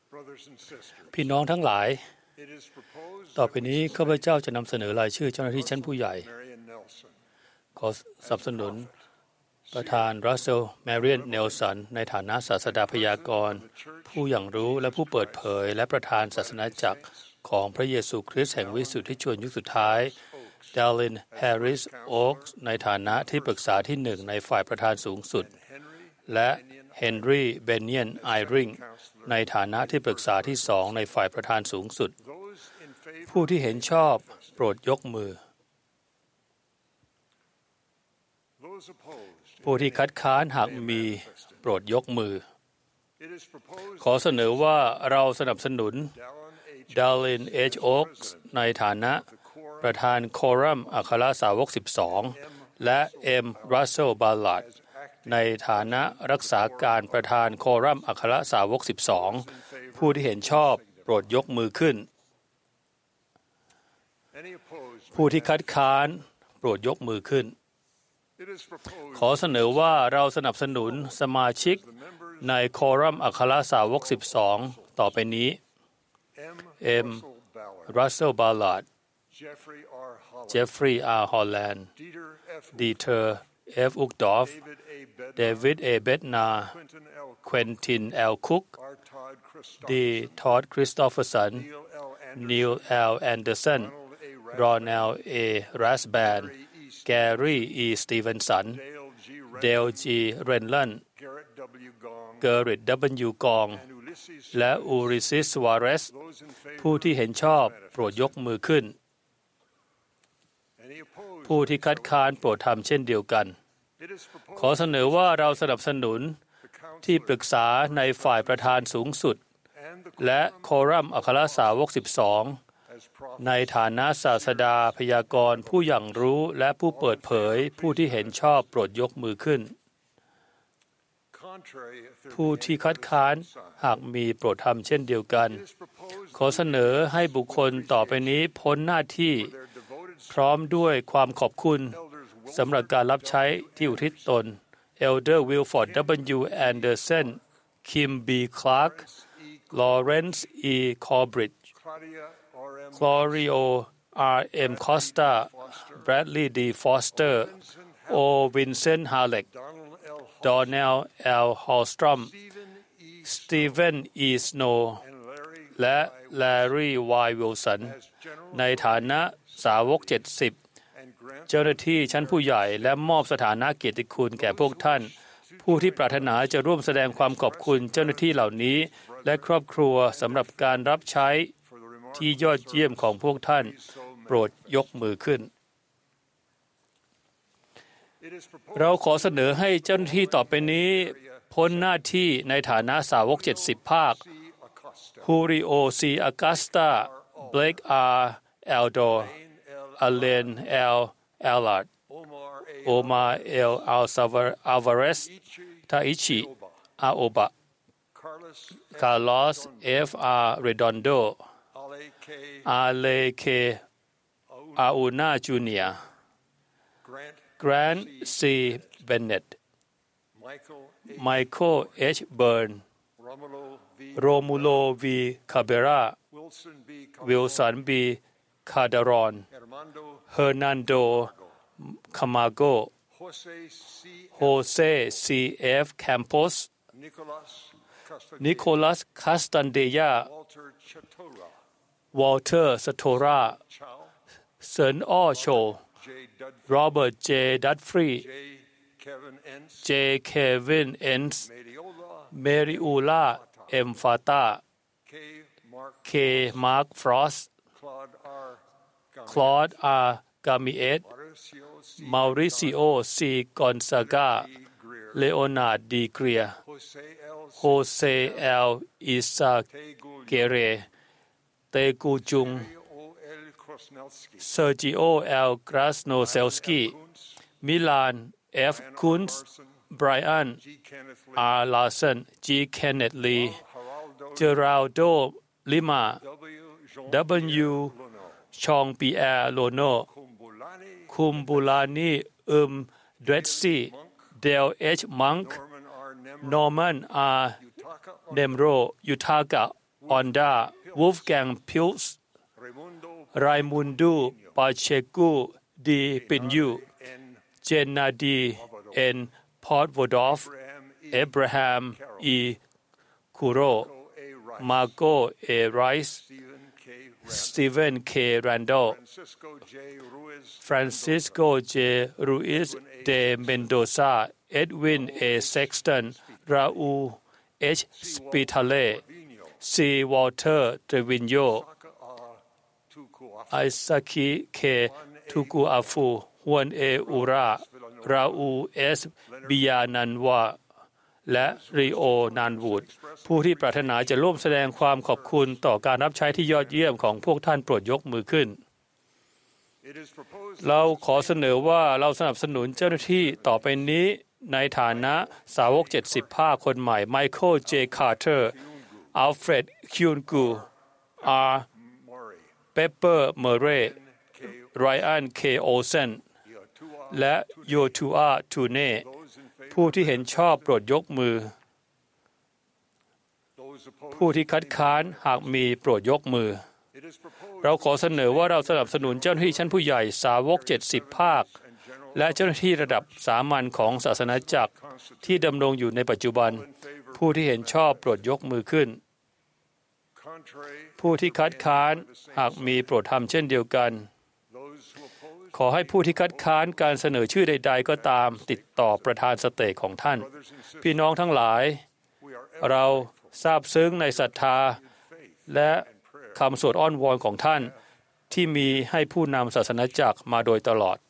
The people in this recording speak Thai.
พี่น้องทั้งหลายต่อไปนี้ข้าพเจ้าจะนำเสนอรายชื่อเจ้าหน้าที่ชั้นผู้ใหญ่ขอสนับสนุนประธานรัสเซล แมเรียน เนลสันในฐานะศาสดาพยากรณ์ผู้อย่างรู้และผู้เปิดเผยและประธานศาสนาจักรของพระเยซูคริสต์แห่งวิสุทธิชนยุคสุดท้ายดาริน แฮร์ริส โอ๊กส์ในฐานะที่ปรึกษาที่หนึ่งในฝ่ายประธานสูงสุดและเฮนรี่ เบเนียน ไอริงในฐานะที่ปรึกษาที่สองในฝ่ายประธานสูงสุดผู้ที่เห็นชอบโปรดยกมือผู้ที่คัดค้านหากมีโปรดยกมือขอเสนอว่าเราสนับสนุนดาริน เอช โอ๊กส์ในฐานะประธานโครัมอัครสาวก12และเอ็ม รัสเซล บาลลัดในฐานะรักษาการประธานโครัมอัครสาวก12ผู้ที่เห็นชอบโปรดยกมือขึ้นผู้ที่คัดค้านโปรดยกมือขึ้นขอเสนอว่าเราสนับสนุนสมาชิกในโครัมอัครสาวก12ต่อไปนี้เอ็ม รัสเซล บาลลัดเจฟฟรีย์ อาร์ ฮอลแลนด์ดีเทอร์ เอฟ อุกดอฟเดวิด เอ เบตนาเควินติน แอล คุกดีทอด คริสโตเฟอร์สันนีล แอล แอนเดอร์สันรอนแอล เอ รัสแบนแกรี่ อี สตีเวนสันเดล จี เรนลันเกอริต ดับเบิลยู กองและอูริซิส วาเรสผู้ที่เห็นชอบโปรดยกมือขึ้นผู้ที่คัดค้านโปรดทำเช่นเดียวกันขอเสนอว่าเราสนับสนุนที่ปรึกษาในฝ่ายประธานสูงสุดและโครัมอัครสาวก12ในฐานะศาสดาพยากรณ์ผู้อย่างรู้และผู้เปิดเผยผู้ที่เห็นชอบโปรดยกมือขึ้นผู้ที่คัดค้านหากมีโปรดทำเช่นเดียวกันขอเสนอให้บุคคลต่อไปนี้พ้นหน้าที่พร้อมด้วยความขอบคุณสำหรับการรับใช้ที่อุทิศตน Elder Wilford W. Anderson Kim B. Clark Lawrence E. Corbridge Glorio R. M. Costa Bradley D. Foster O. Vincent Halleck Donnell L. Hallstrom Stephen E. Snow และ Larry Y. Wilson ในฐานะสาวก70เจ้าหน้าที่ชั้นผู้ใหญ่และมอบสถานะเกียรติคุณแก่พวกท่านผู้ที่ปรารถนาจะร่วมแสดงความขอบคุณเจ้าหน้าที่เหล่านี้และครอบครัวสำหรับการรับใช้ที่ยอดเยี่ยมของพวกท่านโปรดยกมือขึ้นเราขอเสนอให้เจ้าหน้าที่ต่อไปนี้พ้นหน้าที่ในฐานะสาวก70ภาคฮูริโอ ซี อากัสตาเบลก อาร์ เอลดอร์อเลน เอล เอลลัดโอมา เอล อัลซาวาเรสทาอิชิ อาโอบะคาร์ลอส เอฟ อาร์ เรดอนโดอาเลเค อาอูนา จูเนียร์แกรนต์ ซี เบนเน็ตไมเคิล เอช เบิร์นโรมูโล วี คาเบราวิลสัน บี คาดารอนเฮอร์นันโด คามาโกโฮเซ ซี เอฟ แคมโปสนิโคลัส คาสตันเดียวอลเตอร์ สโตราเซินอ้อโชโรเบิร์ต เจ ดัตฟรีเจ เควิน เอนส์เมริอูล่า เอ็ม ฟาตาเค มาร์ค ฟรอสคลอด อาร์ กามิเอตมาริซิโอ ซี กอนซากาเลโอนาร์ด ดีเกรียโฮเซ เอล อิซาเกเรเตกูจุงเซอร์จิโอ เอล กราสโนเซลสกีมิลาน เอฟ คุนส์ไบรอัน อาร์ ลาสัน จี เคนเนตลีเจอราลโด ลิมา W. ชอง ปีแอร์ โลโนคุมบูลานีเดรดซี่เดล เอช มังค์นอร์แมน อาร์ เดมโร ยูทากะออนดาวูฟแกงพิลส์ไรมุนดูปาเชกูดีปินยูเจนนาดีเอ็นพอร์ตวอดอฟเอเบราฮัมอีคูโรมาโกเอไรส์สตีเวนเคแรนดอลฟรานซิสโกเจรูอิสเดเมนโดซาเอ็ดวินเอเซ็กสตันราอูเอชสปิทาเลซีวอเตอร์เทวินโยไอซาคิเคทูกูอาฟูฮวนเออูราราอูเอสบิยานันวาและริโอนานวูดผู้ที่ปรารถนาจะร่วมแสดงความขอบคุณต่อการรับใช้ที่ยอดเยี่ยมของพวกท่านโปรดยกมือขึ้นเราขอเสนอว่าเราสนับสนุนเจ้าหน้าที่ต่อไปนี้ในฐานะสาวก70ภาคคนใหม่ไมเคิลเจคาร์เตอร์อัลเฟรดคิวนกูอาร์เปเปอร์เมเรย์ไรอันเคโอเซนและโยทูอาทูเน่ผู้ที่เห็นชอบโปรดยกมือผู้ที่คัดค้านหากมีโปรดยกมือเราขอเสนอว่าเราสนับสนุนเจ้าหน้าที่ชั้นผู้ใหญ่สาวก70ภาคและเจ้าหน้าที่ระดับสามัญของศาสนาจักรที่ดำรงอยู่ในปัจจุบันผู้ที่เห็นชอบโปรดยกมือขึ้นผู้ที่คัดค้านหากมีโปรดทำเช่นเดียวกันขอให้ผู้ที่คัดค้านการเสนอชื่อใดๆก็ตามติดต่อประธานสเตจของท่านพี่น้องทั้งหลายเราซาบซึ้งในศรัทธาและคำสวดอ้อนวอนของท่านที่มีให้ผู้นำศาสนาจักรมาโดยตลอด